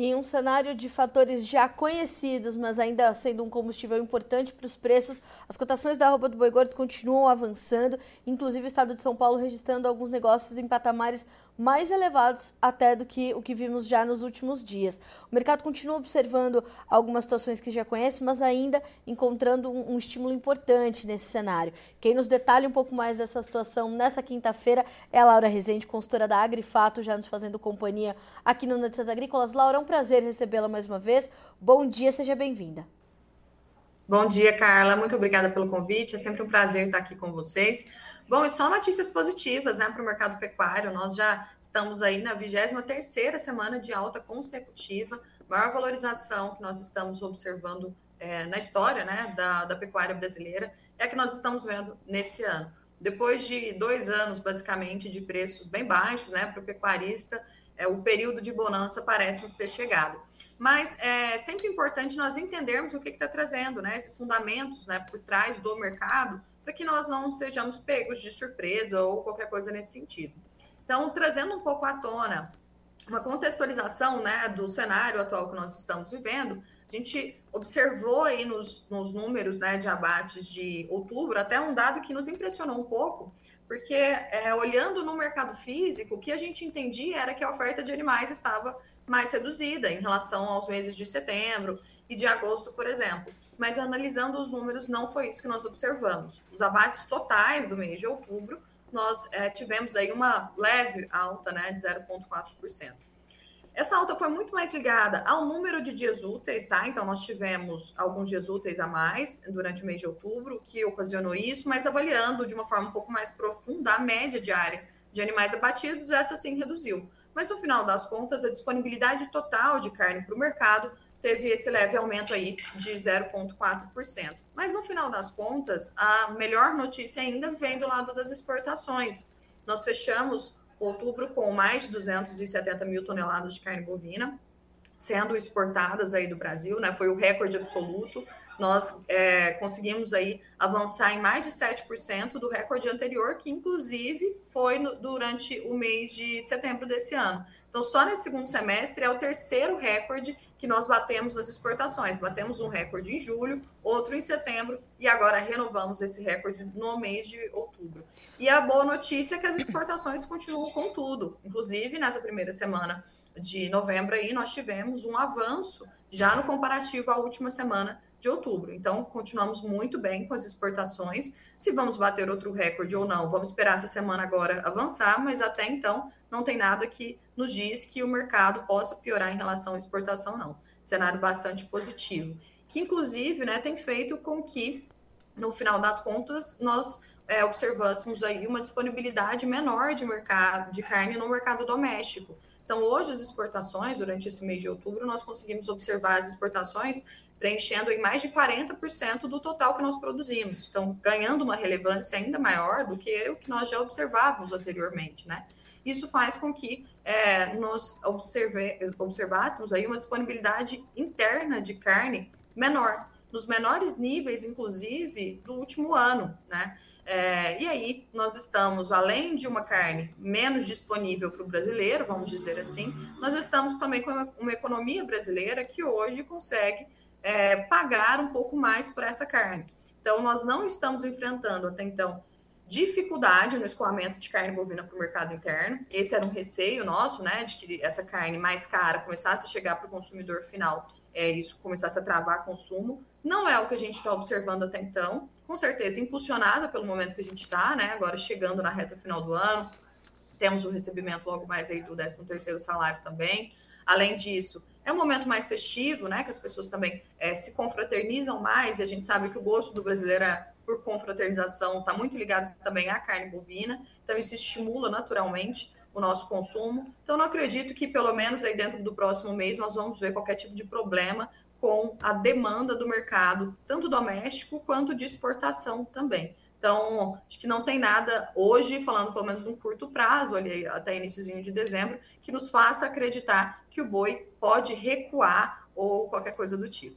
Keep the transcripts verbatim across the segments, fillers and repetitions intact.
E em um cenário de fatores já conhecidos, mas ainda sendo um combustível importante para os preços, as cotações da arroba do boi gordo continuam avançando, inclusive o estado de São Paulo registrando alguns negócios em patamares mais elevados até do que o que vimos já nos últimos dias. O mercado continua observando algumas situações que já conhece, mas ainda encontrando um, um estímulo importante nesse cenário. Quem nos detalha um pouco mais dessa situação nessa quinta-feira é a Laura Rezende, consultora da Agrifato, já nos fazendo companhia aqui no Notícias Agrícolas. Laura, é um prazer recebê-la mais uma vez. Bom dia, seja bem-vinda. Bom dia, Carla. Muito obrigada pelo convite. É sempre um prazer estar aqui com vocês. Bom, e só notícias positivas, né, para o mercado pecuário. Nós já estamos aí na vigésima terceira semana de alta consecutiva, maior valorização que nós estamos observando é, na história, né, da, da pecuária brasileira, é a que nós estamos vendo nesse ano. Depois de dois anos, basicamente, de preços bem baixos, né, para o pecuarista, é, o período de bonança parece nos ter chegado. Mas é sempre importante nós entendermos o que está trazendo, né, esses fundamentos, né, por trás do mercado, para que nós não sejamos pegos de surpresa ou qualquer coisa nesse sentido. Então, trazendo um pouco à tona uma contextualização, né, do cenário atual que nós estamos vivendo, a gente observou aí nos, nos números, né, de abates de outubro até um dado que nos impressionou um pouco, porque é, olhando no mercado físico, o que a gente entendia era que a oferta de animais estava mais reduzida em relação aos meses de setembro e de agosto, por exemplo. Mas analisando os números, não foi isso que nós observamos. Os abates totais do mês de outubro, nós é, tivemos aí uma leve alta, né, de zero vírgula quatro por cento. Essa alta foi muito mais ligada ao número de dias úteis, tá? Então, nós tivemos alguns dias úteis a mais durante o mês de outubro, que ocasionou isso, mas avaliando de uma forma um pouco mais profunda a média diária de animais abatidos, essa sim reduziu. Mas, no final das contas, a disponibilidade total de carne para o mercado teve esse leve aumento aí de zero vírgula quatro por cento. Mas, no final das contas, a melhor notícia ainda vem do lado das exportações. Nós fechamos outubro com mais de duzentos e setenta mil toneladas de carne bovina sendo exportadas aí do Brasil, né? Foi o recorde absoluto. Nós é, conseguimos aí avançar em mais de sete por cento do recorde anterior, que inclusive foi no, durante o mês de setembro desse ano. Então, só nesse segundo semestre é o terceiro recorde que nós batemos nas exportações. Batemos um recorde em julho, outro em setembro e agora renovamos esse recorde no mês de outubro. E a boa notícia é que as exportações continuam com tudo. Inclusive, nessa primeira semana de novembro aí, nós tivemos um avanço já no comparativo à última semana de outubro. Então, continuamos muito bem com as exportações. Se vamos bater outro recorde ou não, vamos esperar essa semana agora avançar, mas até então não tem nada que nos diz que o mercado possa piorar em relação à exportação, não. Cenário bastante positivo, que inclusive, né, tem feito com que, no final das contas, nós é, observássemos aí uma disponibilidade menor de mercado de carne no mercado doméstico. Então, hoje, as exportações, durante esse mês de outubro, nós conseguimos observar as exportações preenchendo em mais de quarenta por cento do total que nós produzimos. Então, ganhando uma relevância ainda maior do que o que nós já observávamos anteriormente, né? Isso faz com que é, nós observe, observássemos aí uma disponibilidade interna de carne menor, nos menores níveis, inclusive, do último ano, né? É, e aí nós estamos, além de uma carne menos disponível para o brasileiro, vamos dizer assim, nós estamos também com uma, uma economia brasileira que hoje consegue é, pagar um pouco mais por essa carne. Então, nós não estamos enfrentando até então dificuldade no escoamento de carne bovina para o mercado interno. Esse era um receio nosso, né, de que essa carne mais cara começasse a chegar para o consumidor final, é, isso começasse a travar consumo. Não é o que a gente está observando até então, com certeza impulsionada pelo momento que a gente está, né, agora chegando na reta final do ano, temos o recebimento logo mais aí do décimo terceiro salário também. Além disso, é um momento mais festivo, né, que as pessoas também é, se confraternizam mais, e a gente sabe que o gosto do brasileiro é por confraternização está muito ligado também à carne bovina, então isso estimula naturalmente o nosso consumo. Então, não acredito que, pelo menos aí dentro do próximo mês, nós vamos ver qualquer tipo de problema com a demanda do mercado, tanto doméstico quanto de exportação também. Então, acho que não tem nada hoje, falando pelo menos no curto prazo, ali até iniciozinho de dezembro, que nos faça acreditar que o boi pode recuar ou qualquer coisa do tipo.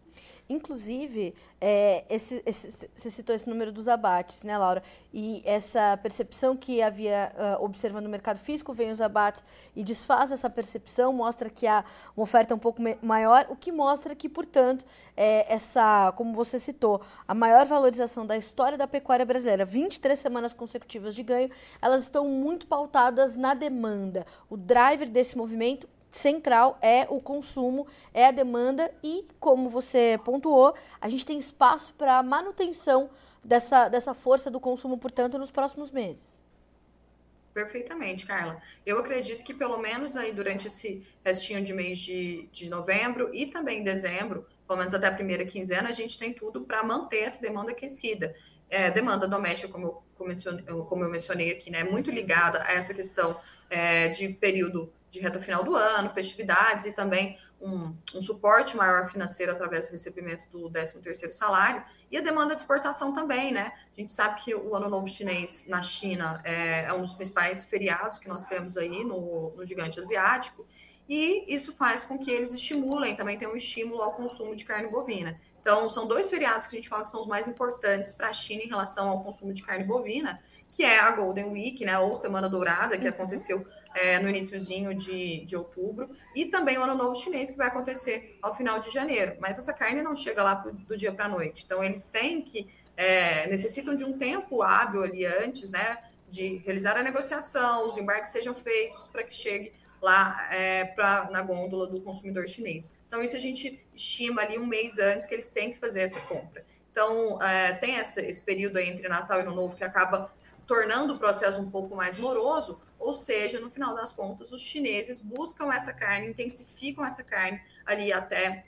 Inclusive, é, esse, esse, você citou esse número dos abates, né, Laura? E essa percepção que havia uh, observando no mercado físico, vem os abates e desfaz essa percepção, mostra que há uma oferta um pouco maior, o que mostra que, portanto, é, essa, como você citou, a maior valorização da história da pecuária brasileira, vinte e três semanas consecutivas de ganho, elas estão muito pautadas na demanda. O driver desse movimento central é o consumo, é a demanda e, como você pontuou, a gente tem espaço para manutenção dessa, dessa força do consumo, portanto, nos próximos meses. Perfeitamente, Carla. Eu acredito que pelo menos aí durante esse restinho de mês de, de novembro e também dezembro, pelo menos até a primeira quinzena, a gente tem tudo para manter essa demanda aquecida. É, demanda doméstica, como eu, como eu mencionei aqui, né, muito ligada a essa questão é, de período de reta final do ano, festividades e também um, um suporte maior financeiro através do recebimento do décimo terceiro salário, e a demanda de exportação também, né? A gente sabe que o Ano Novo Chinês na China é, é um dos principais feriados que nós temos aí no, no gigante asiático, e isso faz com que eles estimulem, também tem um estímulo ao consumo de carne bovina. Então, são dois feriados que a gente fala que são os mais importantes para a China em relação ao consumo de carne bovina, que é a Golden Week, né, ou Semana Dourada, que aconteceu é, no iniciozinho de, de outubro, e também o Ano Novo Chinês, que vai acontecer ao final de janeiro. Mas essa carne não chega lá pro, do dia para a noite. Então, eles têm que, é, necessitam de um tempo hábil ali antes, né, de realizar a negociação, os embarques sejam feitos para que chegue lá é, pra, na gôndola do consumidor chinês. Então, isso a gente estima ali um mês antes que eles têm que fazer essa compra. Então, é, tem essa, esse período aí entre Natal e Ano Novo que acaba tornando o processo um pouco mais moroso, ou seja, no final das contas, os chineses buscam essa carne, intensificam essa carne ali até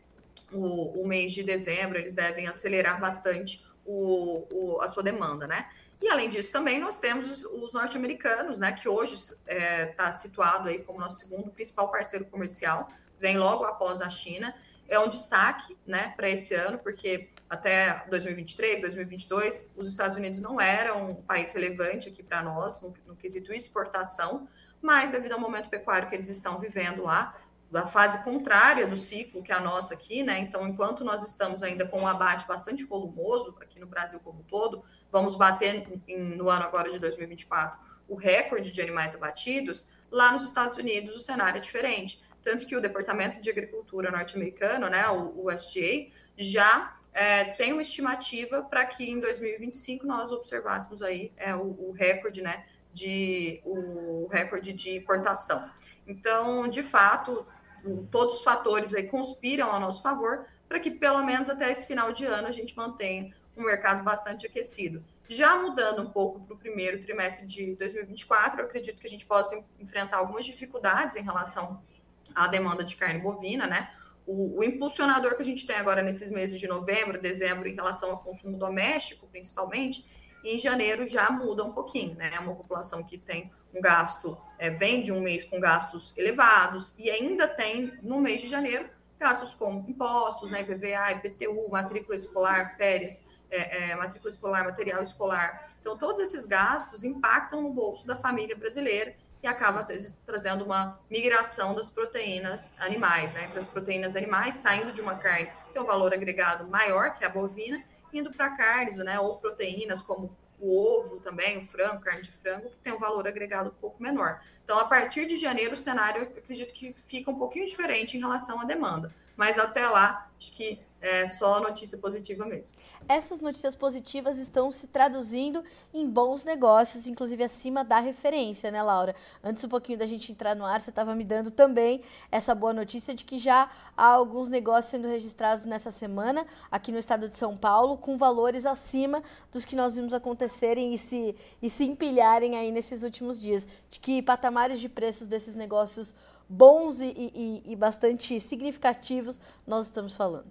o, o mês de dezembro, eles devem acelerar bastante o, o, a sua demanda, né? E além disso, também nós temos os, os norte-americanos, né, que hoje está é, situado aí como nosso segundo principal parceiro comercial, vem logo após a China. É um destaque, né, para esse ano, porque até dois mil e vinte e três, dois mil e vinte e dois, os Estados Unidos não eram um país relevante aqui para nós, no, no quesito exportação, mas devido ao momento pecuário que eles estão vivendo lá, da fase contrária do ciclo que é a nossa aqui, né? Então, enquanto nós estamos ainda com um abate bastante volumoso aqui no Brasil como um todo, vamos bater em, no ano agora de dois mil e vinte e quatro o recorde de animais abatidos, lá nos Estados Unidos o cenário é diferente. Tanto que o Departamento de Agricultura norte-americano, né, o U S D A, já é, tem uma estimativa para que em dois mil e vinte e cinco nós observássemos aí é, o, o recorde, né, de, o recorde de importação. Então, de fato, todos os fatores aí conspiram a nosso favor para que pelo menos até esse final de ano a gente mantenha um mercado bastante aquecido. Já mudando um pouco para o primeiro trimestre de dois mil e vinte e quatro, eu acredito que a gente possa enfrentar algumas dificuldades em relação à demanda de carne bovina, né? O, o impulsionador que a gente tem agora nesses meses de novembro, dezembro, em relação ao consumo doméstico, principalmente, em janeiro já muda um pouquinho, né? É uma população que tem um gasto, é, vem de um mês com gastos elevados e ainda tem, no mês de janeiro, gastos com impostos, né? I P V A, I P T U, matrícula escolar, férias, é, é, matrícula escolar, material escolar. Então, todos esses gastos impactam no bolso da família brasileira e acaba, às vezes, trazendo uma migração das proteínas animais, né? Entre as proteínas animais, saindo de uma carne que tem um valor agregado maior, que é a bovina, indo para carnes, né? Ou proteínas como o ovo também, o frango, carne de frango, que tem um valor agregado um pouco menor. Então, a partir de janeiro, o cenário, eu acredito que fica um pouquinho diferente em relação à demanda. Mas até lá, acho que é só notícia positiva mesmo. Essas notícias positivas estão se traduzindo em bons negócios, inclusive acima da referência, né, Laura? Antes um pouquinho da gente entrar no ar, você estava me dando também essa boa notícia de que já há alguns negócios sendo registrados nessa semana, aqui no estado de São Paulo, com valores acima dos que nós vimos acontecerem e se, e se empilharem aí nesses últimos dias. De que patamares de preços desses negócios bons e, e, e bastante significativos nós estamos falando?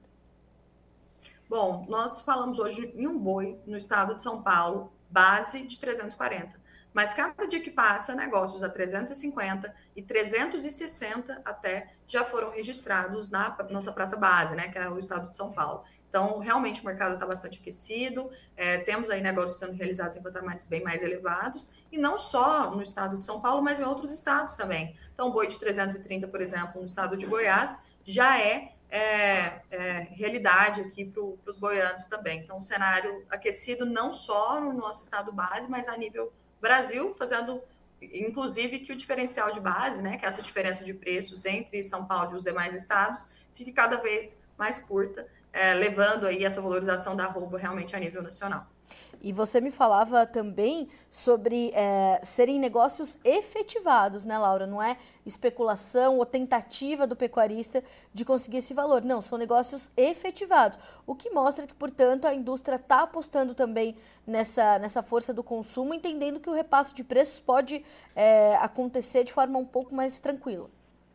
Bom, nós falamos hoje em um boi no estado de São Paulo, base de trezentos e quarenta. Mas cada dia que passa, negócios a trezentos e cinquenta e trezentos e sessenta até já foram registrados na nossa praça base, né, que é o estado de São Paulo. Então, realmente o mercado está bastante aquecido, é, temos aí negócios sendo realizados em patamares bem mais elevados, e não só no estado de São Paulo, mas em outros estados também. Então, o boi de trezentos e trinta, por exemplo, no estado de Goiás, já é é, é, realidade aqui para os goianos também. Então, um cenário aquecido não só no nosso estado base, mas a nível Brasil, fazendo inclusive que o diferencial de base, né, que é essa diferença de preços entre São Paulo e os demais estados, fique cada vez mais curta, é, levando aí essa valorização da arroba realmente a nível nacional. E você me falava também sobre é, serem negócios efetivados, né, Laura? Não é especulação ou tentativa do pecuarista de conseguir esse valor. Não, são negócios efetivados. O que mostra que, portanto, a indústria está apostando também nessa, nessa força do consumo, entendendo que o repasse de preços pode é, acontecer de forma um pouco mais tranquila.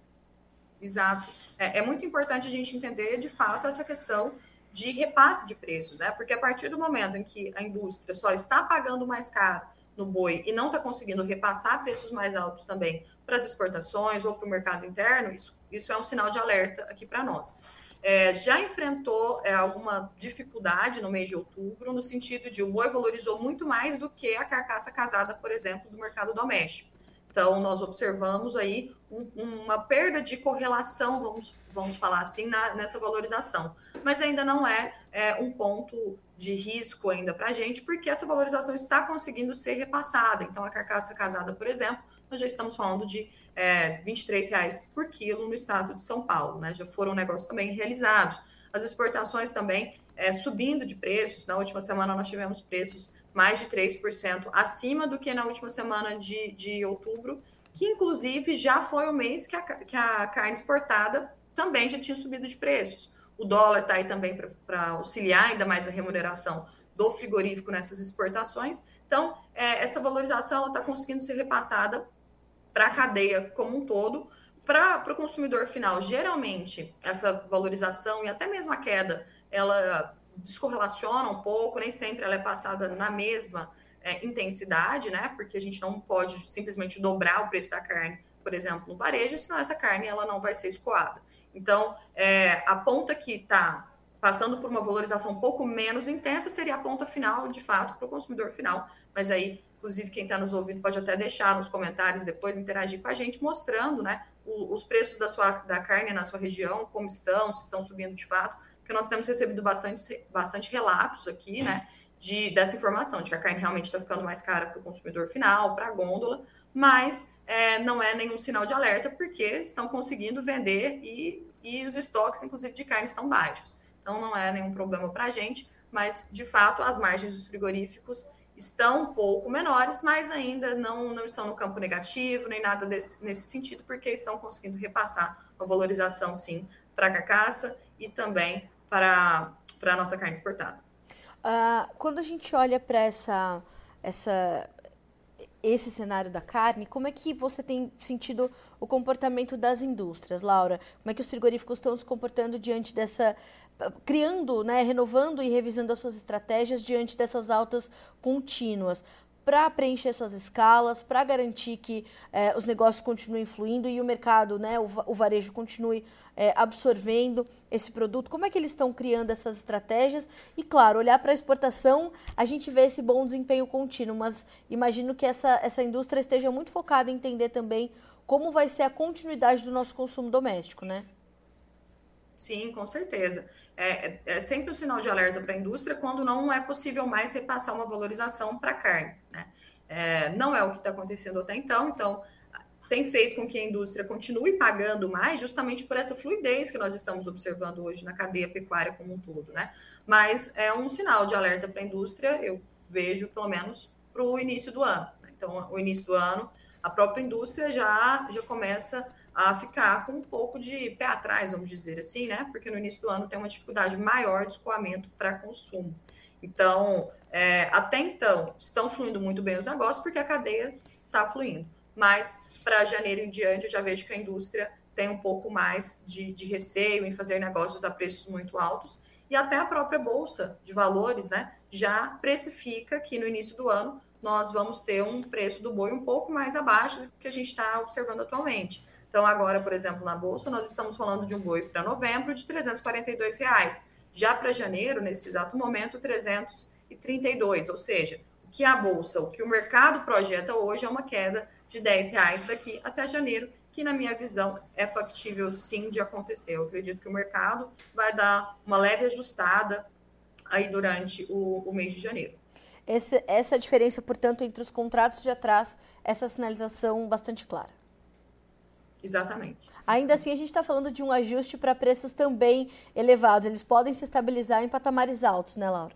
Exato. É, é muito importante a gente entender, de fato, essa questão de repasse de preços, né? Porque a partir do momento em que a indústria só está pagando mais caro no boi e não está conseguindo repassar preços mais altos também para as exportações ou para o mercado interno, isso, isso é um sinal de alerta aqui para nós. É, já enfrentou é, alguma dificuldade no mês de outubro, no sentido de o boi valorizou muito mais do que a carcaça casada, por exemplo, do mercado doméstico. Então, nós observamos aí um, uma perda de correlação, vamos, vamos falar assim, na, nessa valorização. Mas ainda não é, é um ponto de risco ainda para a gente, porque essa valorização está conseguindo ser repassada. Então, a carcaça casada, por exemplo, nós já estamos falando de é, vinte e três reais por quilo no estado de São Paulo, né? Já foram negócios também realizados. As exportações também é, subindo de preços. Na última semana, nós tivemos preços mais de três por cento acima do que na última semana de, de outubro, que inclusive já foi o mês que a, que a carne exportada também já tinha subido de preços. O dólar está aí também para auxiliar ainda mais a remuneração do frigorífico nessas exportações. Então, é, essa valorização está conseguindo ser repassada para a cadeia como um todo. Para o consumidor final, geralmente, essa valorização e até mesmo a queda, ela descorrelaciona um pouco, nem sempre ela é passada na mesma é, intensidade, né? Porque a gente não pode simplesmente dobrar o preço da carne, por exemplo, no varejo, senão essa carne ela não vai ser escoada. Então, é, a ponta que está passando por uma valorização um pouco menos intensa seria a ponta final, de fato, para o consumidor final. Mas aí, inclusive, quem está nos ouvindo pode até deixar nos comentários depois, interagir com a gente, mostrando, né, os preços da, sua, da carne na sua região, como estão, se estão subindo de fato, porque nós temos recebido bastante, bastante relatos aqui, né, de, dessa informação, de que a carne realmente está ficando mais cara para o consumidor final, para a gôndola, mas é, não é nenhum sinal de alerta, porque estão conseguindo vender e, e os estoques, inclusive, de carne estão baixos. Então, não é nenhum problema para a gente, mas, de fato, as margens dos frigoríficos estão um pouco menores, mas ainda não, não estão no campo negativo, nem nada desse, nesse sentido, porque estão conseguindo repassar uma valorização, sim, para a carcaça e também para, para a nossa carne exportada. Uh, quando a gente olha para essa, essa, esse cenário da carne, como é que você tem sentido o comportamento das indústrias, Laura? Como é que os frigoríficos estão se comportando diante dessa... criando, né, renovando e revisando as suas estratégias diante dessas altas contínuas, para preencher suas escalas, para garantir que eh, os negócios continuem fluindo e o mercado, né, o, o varejo continue eh, absorvendo esse produto? Como é que eles estão criando essas estratégias? E, claro, olhar para a exportação, a gente vê esse bom desempenho contínuo, mas imagino que essa, essa indústria esteja muito focada em entender também como vai ser a continuidade do nosso consumo doméstico, né? Sim, com certeza. É, é sempre um sinal de alerta para a indústria quando não é possível mais repassar uma valorização para a carne, né? É, não é o que está acontecendo até então, então tem feito com que a indústria continue pagando mais justamente por essa fluidez que nós estamos observando hoje na cadeia pecuária como um todo, né? Mas é um sinal de alerta para a indústria, eu vejo pelo menos para o início do ano, né? Então, o início do ano, a própria indústria já, já começa a ficar com um pouco de pé atrás, vamos dizer assim, né? Porque no início do ano tem uma dificuldade maior de escoamento para consumo. Então, é, até então, estão fluindo muito bem os negócios porque a cadeia está fluindo. Mas para janeiro em diante, eu já vejo que a indústria tem um pouco mais de, de receio em fazer negócios a preços muito altos. E até a própria Bolsa de Valores, né, já precifica que no início do ano nós vamos ter um preço do boi um pouco mais abaixo do que a gente está observando atualmente. Então, agora, por exemplo, na Bolsa, nós estamos falando de um boi para novembro de trezentos e quarenta e dois reais. Já para janeiro, nesse exato momento, trezentos e trinta e dois. Ou seja, o que a Bolsa, o que o mercado projeta hoje é uma queda de dez reais daqui até janeiro, que, na minha visão, é factível, sim, de acontecer. Eu acredito que o mercado vai dar uma leve ajustada aí durante o, o mês de janeiro. Esse, essa diferença, portanto, entre os contratos já traz essa sinalização bastante clara. Exatamente. Ainda assim, a gente está falando de um ajuste para preços também elevados. Eles podem se estabilizar em patamares altos, né, Laura?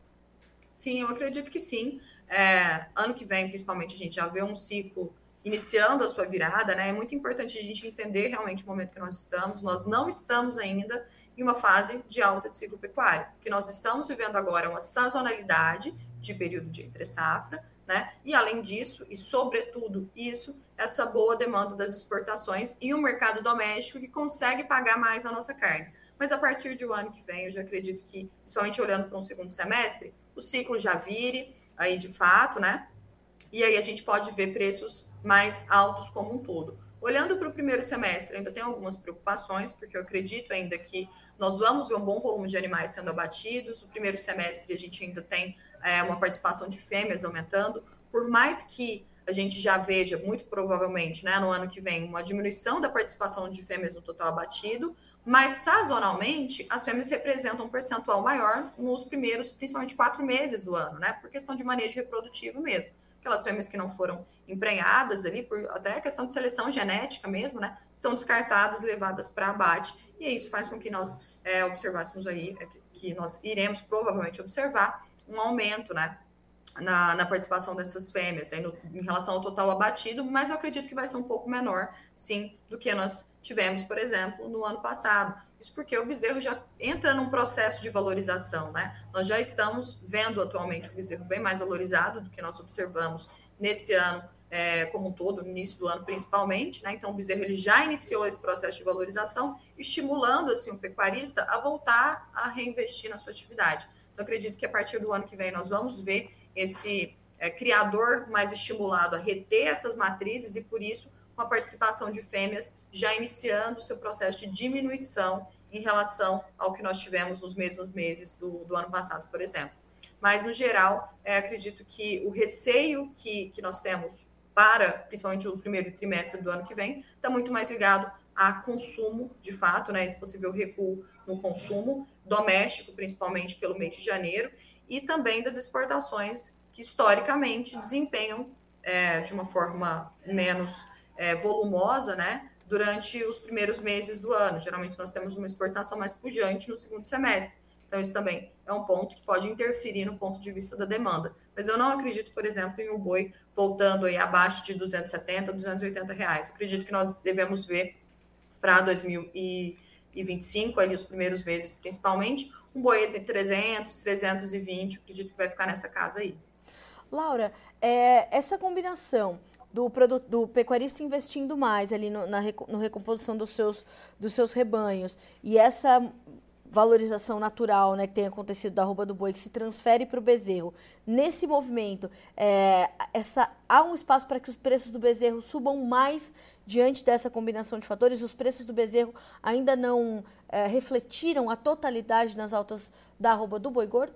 Sim, eu acredito que sim. É, ano que vem, principalmente, a gente já vê um ciclo iniciando a sua virada, né? É muito importante a gente entender realmente o momento que nós estamos. Nós não estamos ainda em uma fase de alta de ciclo pecuário. O que nós estamos vivendo agora é uma sazonalidade de período de entre-safra, né? E além disso, e sobretudo isso, essa boa demanda das exportações e um mercado doméstico que consegue pagar mais a nossa carne. Mas a partir do ano que vem, eu já acredito que, principalmente olhando para um segundo semestre, o ciclo já vire aí de fato, né? E aí a gente pode ver preços mais altos como um todo. Olhando para o primeiro semestre, ainda tem algumas preocupações, porque eu acredito ainda que nós vamos ver um bom volume de animais sendo abatidos. O primeiro semestre a gente ainda tem é, uma participação de fêmeas aumentando. Por mais que a gente já veja, muito provavelmente, né, no ano que vem, uma diminuição da participação de fêmeas no total abatido, mas sazonalmente as fêmeas representam um percentual maior nos primeiros, principalmente quatro meses do ano, né, por questão de manejo reprodutivo mesmo. Aquelas fêmeas que não foram emprenhadas ali, por até questão de seleção genética mesmo, né, são descartadas, levadas para abate, e isso faz com que nós é, observássemos aí, é, que nós iremos provavelmente observar um aumento, né, na, na participação dessas fêmeas, aí no, em relação ao total abatido, mas eu acredito que vai ser um pouco menor, sim, do que nós tivemos, por exemplo, no ano passado. Isso porque o bezerro já entra num processo de valorização, né? Nós já estamos vendo atualmente o bezerro bem mais valorizado do que nós observamos nesse ano é, como um todo, no início do ano principalmente, né? Então o bezerro ele já iniciou esse processo de valorização, estimulando assim o pecuarista a voltar a reinvestir na sua atividade. Então acredito que a partir do ano que vem nós vamos ver esse é, criador mais estimulado a reter essas matrizes e por isso com a participação de fêmeas já iniciando o seu processo de diminuição em relação ao que nós tivemos nos mesmos meses do, do ano passado, por exemplo. Mas, no geral, é, acredito que o receio que, que nós temos para, principalmente, o primeiro trimestre do ano que vem, está muito mais ligado a consumo, de fato, né, esse possível recuo no consumo doméstico, principalmente pelo mês de janeiro, e também das exportações que, historicamente, desempenham é, de uma forma menos é, volumosa, né, durante os primeiros meses do ano. Geralmente nós temos uma exportação mais pujante no segundo semestre. Então isso também é um ponto que pode interferir no ponto de vista da demanda. Mas eu não acredito, por exemplo, em um boi voltando aí abaixo de duzentos e setenta, duzentos e oitenta reais. Eu acredito que nós devemos ver para dois mil e vinte e cinco, ali os primeiros meses principalmente, um boi entre trezentos, trezentos e vinte, eu acredito que vai ficar nessa casa aí. Laura, é, essa combinação do, produto, do pecuarista investindo mais ali no, na no recomposição dos seus, dos seus rebanhos e essa valorização natural, né, que tem acontecido da arroba do boi, que se transfere para o bezerro. Nesse movimento, é, essa, há um espaço para que os preços do bezerro subam mais diante dessa combinação de fatores? Os preços do bezerro ainda não é, refletiram a totalidade nas altas da arroba do boi gordo?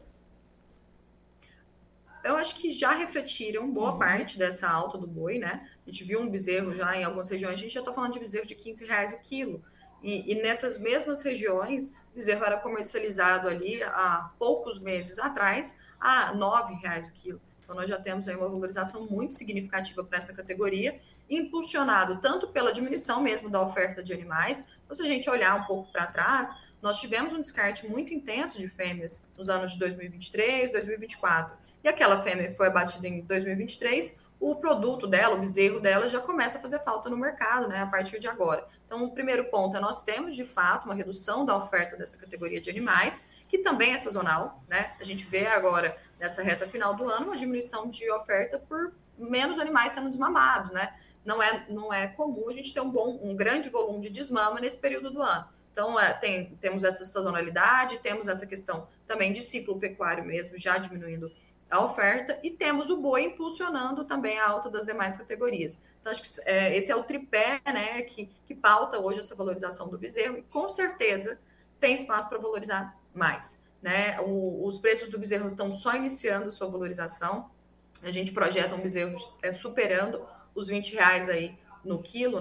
Eu acho que já refletiram boa uhum. parte dessa alta do boi, né? A gente viu um bezerro já em algumas regiões, a gente já está falando de bezerro de quinze reais o quilo. E, e nessas mesmas regiões, o bezerro era comercializado ali há poucos meses atrás a nove reais o quilo. Então nós já temos aí uma valorização muito significativa para essa categoria, impulsionado tanto pela diminuição mesmo da oferta de animais. Então, se a gente olhar um pouco para trás, nós tivemos um descarte muito intenso de fêmeas nos anos de dois mil e vinte e três, dois mil e vinte e quatro. E aquela fêmea que foi abatida em dois mil e vinte e três, o produto dela, o bezerro dela, já começa a fazer falta no mercado, né, a partir de agora. Então, o primeiro ponto é nós temos, de fato, uma redução da oferta dessa categoria de animais, que também é sazonal, né? A gente vê agora, nessa reta final do ano, uma diminuição de oferta por menos animais sendo desmamados, né? Não é, não é comum a gente ter um, bom, um grande volume de desmama nesse período do ano. Então, é, tem, temos essa sazonalidade, temos essa questão também de ciclo pecuário mesmo, já diminuindo a oferta, e temos o boi impulsionando também a alta das demais categorias. Então, acho que é, esse é o tripé, né, que, que pauta hoje essa valorização do bezerro, e com certeza tem espaço para valorizar mais. Né? O, os preços do bezerro estão só iniciando sua valorização, a gente projeta um bezerro é, superando os vinte reais aí no quilo, né?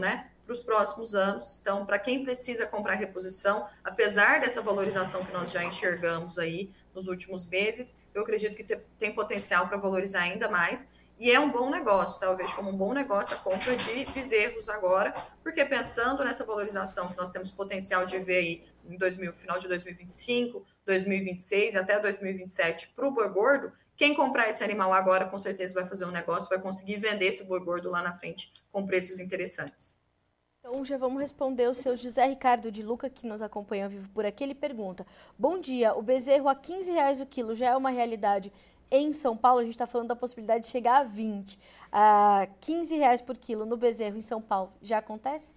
para os próximos anos. Então, para quem precisa comprar reposição, apesar dessa valorização que nós já enxergamos aí nos últimos meses, eu acredito que tem potencial para valorizar ainda mais. E é um bom negócio, tá? Eu vejo como um bom negócio a compra de bezerros agora, porque pensando nessa valorização que nós temos potencial de ver aí em dois mil, final de dois mil e vinte e cinco, dois mil e vinte e seis até dois mil e vinte e sete para o boi gordo, quem comprar esse animal agora com certeza vai fazer um negócio, vai conseguir vender esse boi gordo lá na frente com preços interessantes. Então já vamos responder o seu José Ricardo de Luca, que nos acompanha ao vivo por aqui. Ele pergunta: bom dia, o bezerro a quinze reais o quilo já é uma realidade em São Paulo? A gente está falando da possibilidade de chegar a vinte. A quinze reais por quilo no bezerro em São Paulo, já acontece?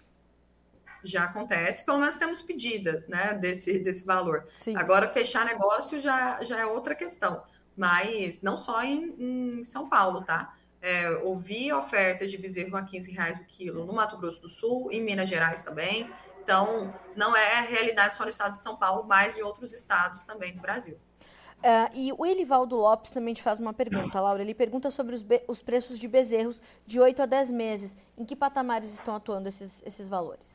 Já acontece, pelo menos temos pedida, né, desse, desse valor. Sim. Agora, fechar negócio já, já é outra questão, mas não só em, em São Paulo, tá? É, ouvi ofertas de bezerro a quinze reais o quilo no Mato Grosso do Sul, em Minas Gerais também. Então, não é realidade só no estado de São Paulo, mas em outros estados também do Brasil. Uh, e o Elivaldo Lopes também te faz uma pergunta, Laura. Ele pergunta sobre os, os preços de bezerros de oito a dez meses. Em que patamares estão atuando esses, esses valores?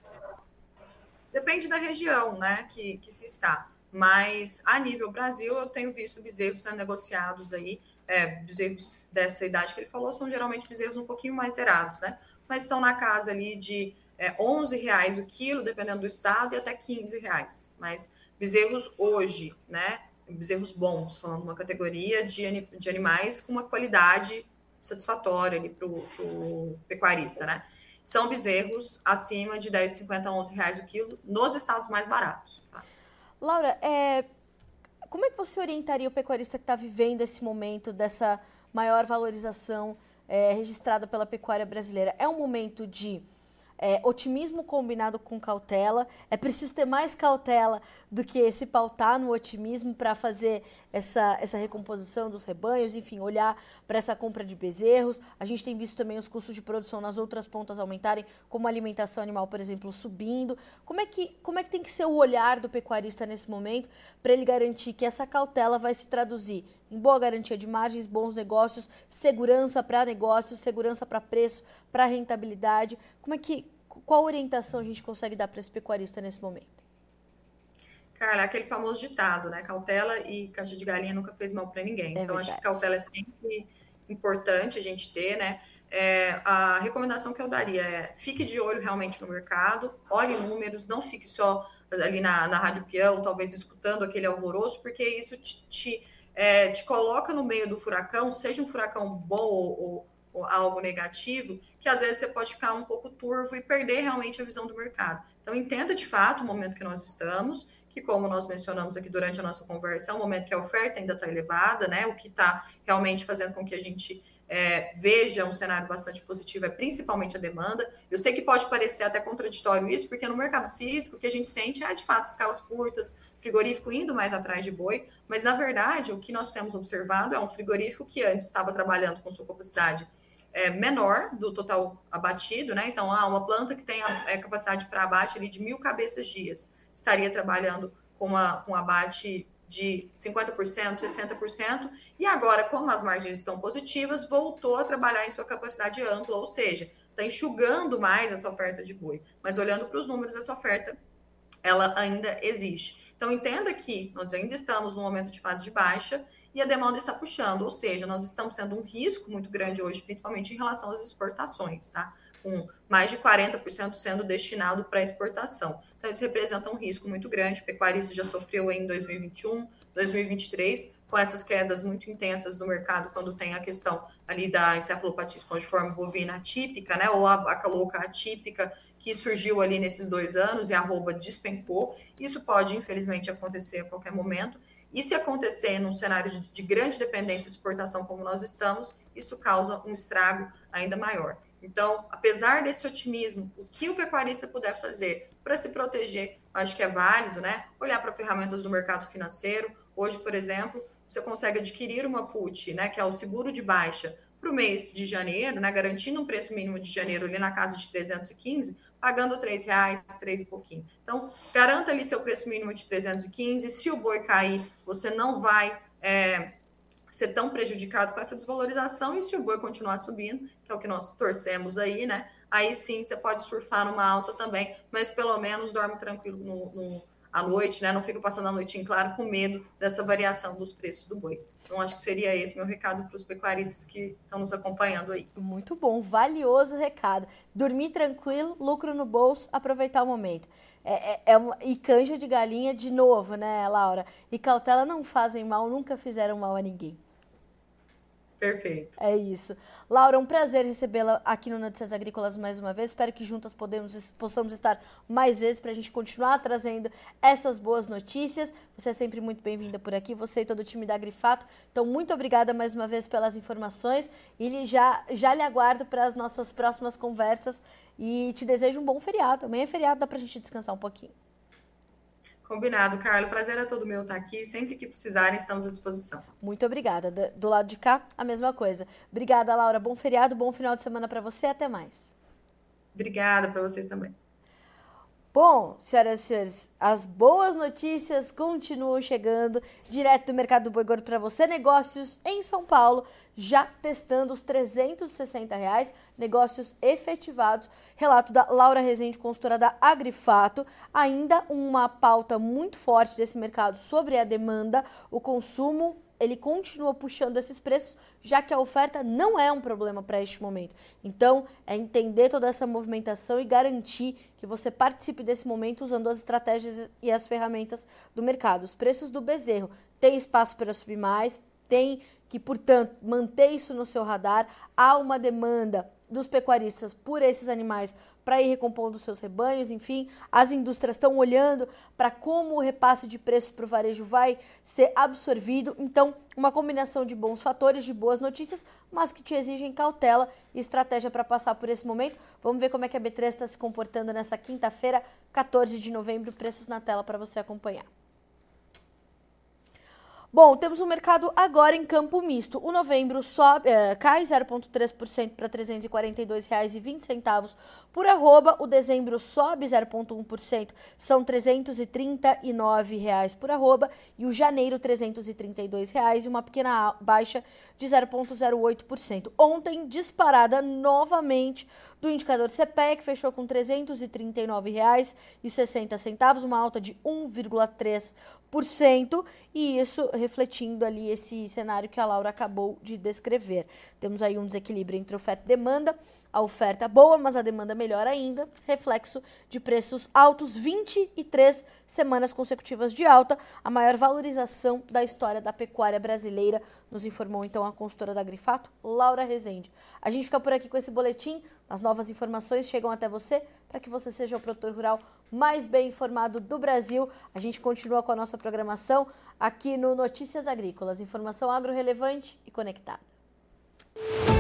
Depende da região, né, que, que se está. Mas, a nível Brasil, eu tenho visto bezerros sendo negociados aí, é, bezerros dessa idade que ele falou, são geralmente bezerros um pouquinho mais zerados, né? Mas estão na casa ali de é, onze reais o quilo, dependendo do estado, e até quinze reais. Mas bezerros hoje, né, bezerros bons, falando uma categoria de, de animais com uma qualidade satisfatória ali para o pecuarista, né? São bezerros acima de dez, cinquenta, onze reais o quilo nos estados mais baratos. Tá? Laura, é, como é que você orientaria o pecuarista que está vivendo esse momento dessa maior valorização é, registrada pela pecuária brasileira? É um momento de é, otimismo combinado com cautela? É preciso ter mais cautela do que se pautar no otimismo para fazer essa, essa recomposição dos rebanhos, enfim, olhar para essa compra de bezerros? A gente tem visto também os custos de produção nas outras pontas aumentarem, como a alimentação animal, por exemplo, subindo. Como é que, como é que tem que ser o olhar do pecuarista nesse momento para ele garantir que essa cautela vai se traduzir em boa garantia de margens, bons negócios, segurança para negócios, segurança para preço, para rentabilidade? Como é que, qual orientação a gente consegue dar para esse pecuarista nesse momento? Carla, é aquele famoso ditado, né? Cautela e caixa de galinha nunca fez mal para ninguém. É então, verdade. acho que cautela é sempre importante a gente ter, né? É, a recomendação que eu daria é fique de olho realmente no mercado, olhe números, não fique só ali na, na Rádio Peão, talvez escutando aquele alvoroço, porque isso te, te É, te coloca no meio do furacão, seja um furacão bom ou, ou, ou algo negativo, que às vezes você pode ficar um pouco turvo e perder realmente a visão do mercado. Então, entenda de fato o momento que nós estamos, que como nós mencionamos aqui durante a nossa conversa, é um momento que a oferta ainda está elevada, né? O que está realmente fazendo com que a gente é, veja um cenário bastante positivo é principalmente a demanda. Eu sei que pode parecer até contraditório isso, porque no mercado físico o que a gente sente é, de fato, escalas curtas, frigorífico indo mais atrás de boi, mas, na verdade, o que nós temos observado é um frigorífico que antes estava trabalhando com sua capacidade é, menor do total abatido, né? Então, ah, uma planta que tem a é, capacidade para abate ali de mil cabeças dias, estaria trabalhando com, uma, com abate de cinquenta por cento, sessenta por cento, e agora, como as margens estão positivas, voltou a trabalhar em sua capacidade ampla, ou seja, está enxugando mais essa oferta de boi. Mas olhando para os números, essa oferta, ela ainda existe. Então, entenda que nós ainda estamos num momento de fase de baixa e a demanda está puxando, ou seja, nós estamos tendo um risco muito grande hoje, principalmente em relação às exportações, tá? Com mais de quarenta por cento sendo destinado para exportação. Então, isso representa um risco muito grande. O pecuarista já sofreu em dois mil e vinte e um, dois mil e vinte e três, com essas quedas muito intensas no mercado, quando tem a questão ali da encefalopatia espongiforme bovina atípica, né, ou a vaca louca atípica, que surgiu ali nesses dois anos e a arroba despencou. Isso pode, infelizmente, acontecer a qualquer momento. E se acontecer num cenário de, de grande dependência de exportação como nós estamos, isso causa um estrago ainda maior. Então, apesar desse otimismo, o que o pecuarista puder fazer para se proteger, acho que é válido, né? Olhar para ferramentas do mercado financeiro. Hoje, por exemplo, você consegue adquirir uma put, né, que é o seguro de baixa, para o mês de janeiro, né, garantindo um preço mínimo de janeiro ali na casa de trezentos e quinze, pagando três reais, três e pouquinho. Então, garanta ali seu preço mínimo de trezentos e quinze. Se o boi cair, você não vai é, ser tão prejudicado com essa desvalorização. E se o boi continuar subindo, que é o que nós torcemos aí, né? aí sim você pode surfar numa alta também, mas pelo menos dorme tranquilo no, no, à noite, né? Não fica passando a noite em claro com medo dessa variação dos preços do boi. Então, acho que seria esse meu recado para os pecuaristas que estão nos acompanhando aí. Muito bom, valioso recado. Dormir tranquilo, lucro no bolso, aproveitar o momento. É, é, é uma, e canja de galinha de novo, né, Laura? E cautela não fazem mal, nunca fizeram mal a ninguém. Perfeito. É isso. Laura, um prazer recebê-la aqui no Notícias Agrícolas mais uma vez. Espero que juntas podemos, possamos estar mais vezes para a gente continuar trazendo essas boas notícias. Você é sempre muito bem-vinda por aqui, você e todo o time da Agrifato. Então, muito obrigada mais uma vez pelas informações e já, já lhe aguardo para as nossas próximas conversas e te desejo um bom feriado. Amanhã é feriado, dá para a gente descansar um pouquinho. Combinado, Carla. O prazer é todo meu estar aqui. Sempre que precisarem, estamos à disposição. Muito obrigada. Do lado de cá, a mesma coisa. Obrigada, Laura. Bom feriado, bom final de semana para você. Até mais. Obrigada para vocês também. Bom, senhoras e senhores, as boas notícias continuam chegando direto do mercado do boi gordo para você. Negócios em São Paulo, já testando os trezentos e sessenta reais, negócios efetivados. Relato da Laura Rezende, consultora da Agrifato. Ainda uma pauta muito forte desse mercado sobre a demanda, o consumo. Ele continua puxando esses preços, já que a oferta não é um problema para este momento. Então, é entender toda essa movimentação e garantir que você participe desse momento usando as estratégias e as ferramentas do mercado. Os preços do bezerro têm espaço para subir mais, tem que, portanto, manter isso no seu radar. Há uma demanda dos pecuaristas por esses animais para ir recompondo seus rebanhos, enfim, as indústrias estão olhando para como o repasse de preços para o varejo vai ser absorvido. Então, uma combinação de bons fatores, de boas notícias, mas que te exigem cautela e estratégia para passar por esse momento. Vamos ver como é que a B três está se comportando nessa quinta-feira, quatorze de novembro, preços na tela para você acompanhar. Bom, temos um mercado agora em campo misto. O novembro sobe, é, cai zero vírgula três por cento para trezentos e quarenta e dois reais e vinte centavos por arroba. O dezembro sobe zero vírgula um por cento, são trezentos e trinta e nove reais por arroba. E o janeiro, trezentos e trinta e dois reais e uma pequena baixa de zero vírgula zero oito por cento. Ontem, disparada novamente do indicador C P E A, que fechou com trezentos e trinta e nove reais e sessenta centavos, uma alta de um vírgula três por cento, e isso refletindo ali esse cenário que a Laura acabou de descrever. Temos aí um desequilíbrio entre oferta e demanda, a oferta boa, mas a demanda melhor ainda, reflexo de preços altos, vinte e três semanas consecutivas de alta, a maior valorização da história da pecuária brasileira, nos informou então a consultora da Agrifato, Laura Rezende. A gente fica por aqui com esse boletim, as novas informações chegam até você, para que você seja o produtor rural mais bem informado do Brasil. A gente continua com a nossa programação aqui no Notícias Agrícolas, informação agro relevante e conectada.